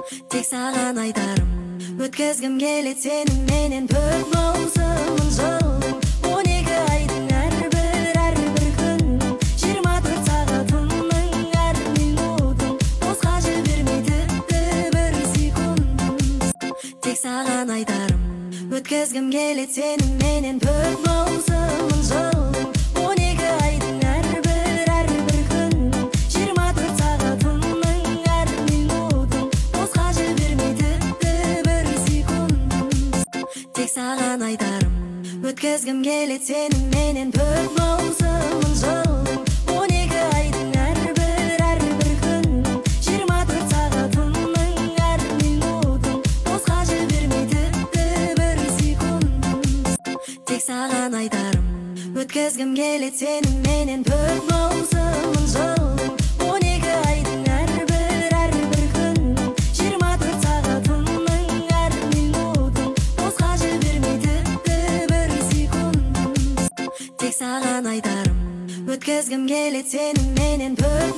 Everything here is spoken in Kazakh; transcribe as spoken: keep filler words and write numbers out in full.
Тек саған айтарым, өткізгім келет сенің менен төрт маусымын жылдың, он екі айдың әрбір әрбір күннің, жиырма төрт сағатымның әр минутын босқа жібермей тіпті бір секундын. Тек саған айтарым, өткізгім келет сенің менен төрт маусымын жылдың, он екі айдың әрбір әрбір күннің, жиырма төрт сағатымның әр минутын босқа жібермей тіпті бір секундын. Тек саған айтарым, өткізгім келет сенің менен төрт маусымын жылдың, он екі айдың әрбір әрбір күннің, жиырма төрт сағатымның әр минутын босқа жібермей тіпті бір секундын. Тек саған айтарым, өткізгім келет сенің менен төрт маусымын жылдың, он екі айдың әрбір әрбір күннің, жиырма төрт сағатымның әр минутын босқа жібермей тіпті бір секундын. Тек саған айтарым, өткізгім келет сенің менен төрт